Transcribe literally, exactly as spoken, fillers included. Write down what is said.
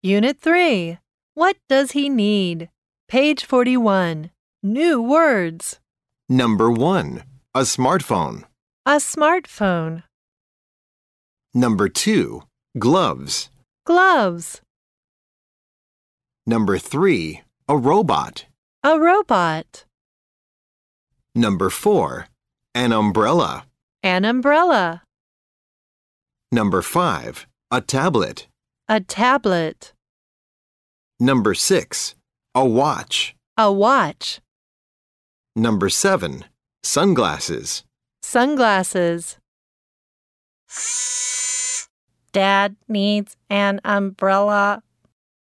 Unit three. What does he need? Page forty-one. New words. Number one, a smartphone. A smartphone. Number two, gloves. Gloves. Number three, a robot. A robot. Number four, an umbrella. An umbrella. Number five, a tablet. A tablet. Number six, a watch. A watch. Number seven, sunglasses. Sunglasses. Dad needs an umbrella.